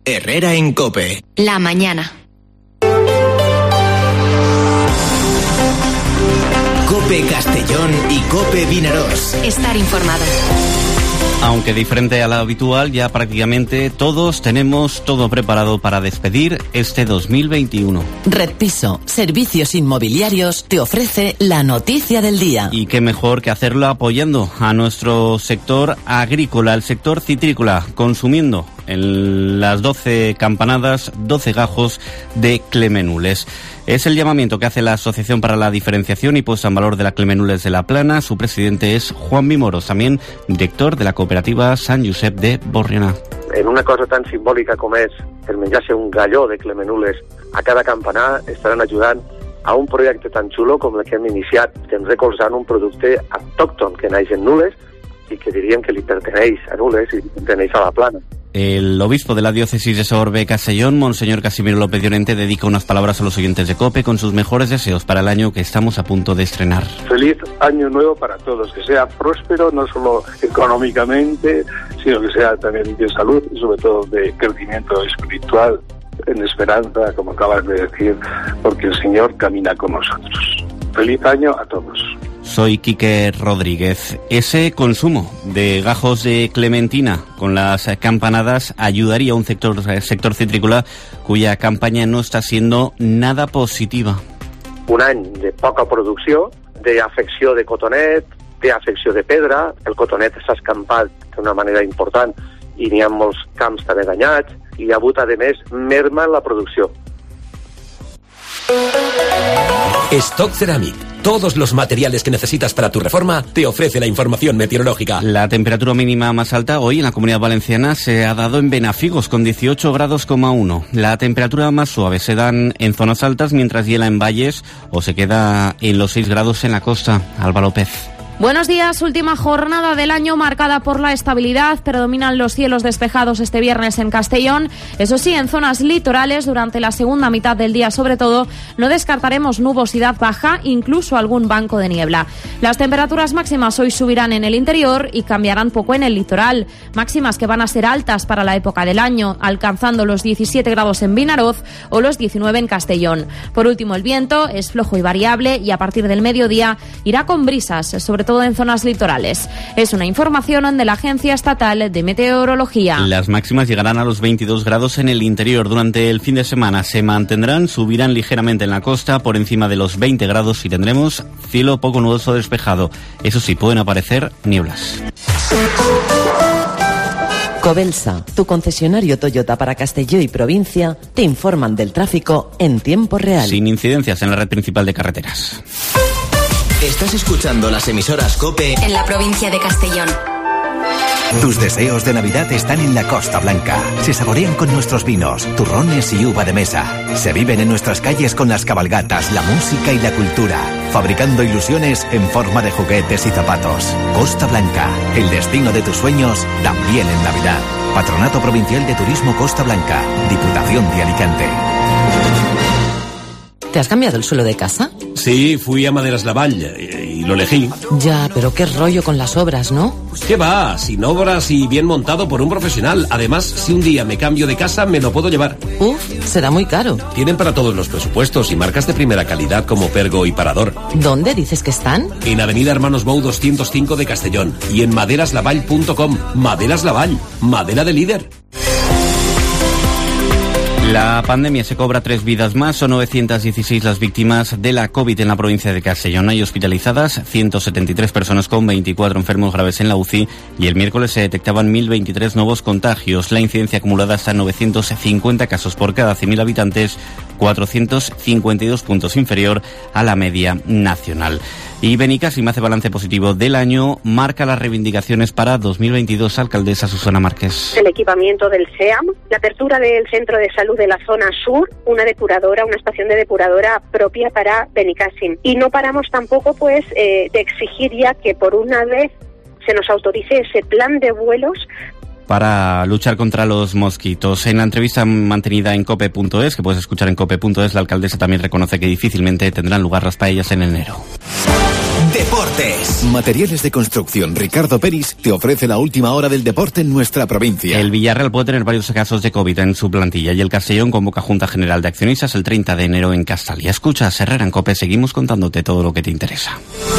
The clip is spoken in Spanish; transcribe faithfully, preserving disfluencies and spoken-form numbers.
Herrera en COPE. La mañana. COPE Castellón y COPE Vinaròs. Estar informado. Aunque diferente a lo habitual, ya prácticamente todos tenemos todo preparado para despedir este dos mil veintiuno. Red Piso, servicios inmobiliarios, te ofrece la noticia del día. Y qué mejor que hacerlo apoyando a nuestro sector agrícola, el sector citrícola, consumiendo en las doce campanadas, doce gajos de Clemenules. Es el llamamiento que hace la Asociación para la Diferenciación y Puesta en Valor de la Clemenules de la Plana. Su presidente es Juan Moros, también director de la cooperativa Sant Josep de Borriana. En una cosa tan simbòlica com és el menjar-se un galló de Clemenules a cada campanar, estaran ajudant a un projecte tan xulo com el que hem iniciat, estem recolzant un producte autòcton que naix en Nules i que diríem que li perteneix a Nules i li perteneix a la Plana. El obispo de la diócesis de Sorbe Castellón, Monseñor Casimiro López Llorente, dedica unas palabras a los oyentes de COPE con sus mejores deseos para el año que estamos a punto de estrenar. Feliz año nuevo para todos, que sea próspero no solo económicamente, sino que sea también de salud y sobre todo de crecimiento espiritual, en esperanza, como acabas de decir, porque el Señor camina con nosotros. Feliz año a todos. Soy Quique Rodríguez. Ese consumo de gajos de clementina con las campanadas ayudaría a un sector, sector citrícola cuya campaña no está siendo nada positiva. Un any de poca producció, d'afecció de cotonet, d'afecció de pedra, el cotonet s'ha escampat d'una manera important i n'hi ha molts camps també danyats, i hi ha hagut, a més, merma en la producció. Stock Ceramic. Todos los materiales que necesitas para tu reforma te ofrece la información meteorológica. La temperatura mínima más alta hoy en la Comunidad Valenciana se ha dado en Benafigos con dieciocho grados coma uno. La temperatura más suave se dan en zonas altas mientras hiela en valles o se queda en los seis grados en la costa. Álvaro Pez. Buenos días, última jornada del año marcada por la estabilidad. Predominan los cielos despejados este viernes en Castellón. Eso sí, en zonas litorales, durante la segunda mitad del día sobre todo, no descartaremos nubosidad baja, incluso algún banco de niebla. Las temperaturas máximas hoy subirán en el interior y cambiarán poco en el litoral. Máximas que van a ser altas para la época del año, alcanzando los diecisiete grados en Vinaròs o los diecinueve en Castellón. Por último, el viento es flojo y variable y a partir del mediodía irá con brisas, sobre todo en zonas litorales. Es una información de la Agencia Estatal de Meteorología. Las máximas llegarán a los veintidós grados en el interior. Durante el fin de semana se mantendrán, subirán ligeramente en la costa por encima de los veinte grados y tendremos cielo poco nuboso despejado. Eso sí, pueden aparecer nieblas. Cobelsa, tu concesionario Toyota para Castelló y provincia, te informan del tráfico en tiempo real. Sin incidencias en la red principal de carreteras. Estás escuchando las emisoras COPE en la provincia de Castellón. Tus deseos de Navidad están en la Costa Blanca. Se saborean con nuestros vinos, turrones y uva de mesa. Se viven en nuestras calles con las cabalgatas, la música y la cultura, fabricando ilusiones en forma de juguetes y zapatos. Costa Blanca, el destino de tus sueños, también en Navidad. Patronato Provincial de Turismo Costa Blanca, Diputación de Alicante. ¿Te has cambiado el suelo de casa? Sí, fui a Maderas Lavall y, y lo elegí. Ya, pero qué rollo con las obras, ¿no? ¿Qué va? Sin obras y bien montado por un profesional. Además, si un día me cambio de casa, me lo puedo llevar. Uf, será muy caro. Tienen para todos los presupuestos y marcas de primera calidad como Pergo y Parador. ¿Dónde dices que están? En Avenida Hermanos Bou doscientos cinco de Castellón y en maderas lavall punto com. Maderas Lavall, madera de líder. La pandemia se cobra tres vidas más. Son novecientas dieciséis las víctimas de la COVID en la provincia de Castellón. Hay hospitalizadas ciento setenta y tres personas con veinticuatro enfermos graves en la U C I y el miércoles se detectaban mil veintitrés nuevos contagios. La incidencia acumulada está en novecientos cincuenta casos por cada cien mil habitantes, cuatrocientos cincuenta y dos puntos inferior a la media nacional. Y Benicàssim hace balance positivo del año, marca las reivindicaciones para dos mil veintidós. Alcaldesa Susana Márquez. El equipamiento del S E A M, la apertura del centro de salud de la zona sur, una depuradora, una estación de depuradora propia para Benicàssim. Y no paramos tampoco pues eh, de exigir ya que por una vez se nos autorice ese plan de vuelos para luchar contra los mosquitos. En la entrevista mantenida en cope punto es, que puedes escuchar en cope punto es, la alcaldesa también reconoce que difícilmente tendrán lugar las paellas en enero. Deportes. Deportes. Materiales de construcción Ricardo Peris te ofrece la última hora del deporte en nuestra provincia. El Villarreal puede tener varios casos de COVID en su plantilla y el Castellón convoca Junta General de Accionistas el treinta de enero en Castalia. Escucha, Herrera en COPE, seguimos contándote todo lo que te interesa.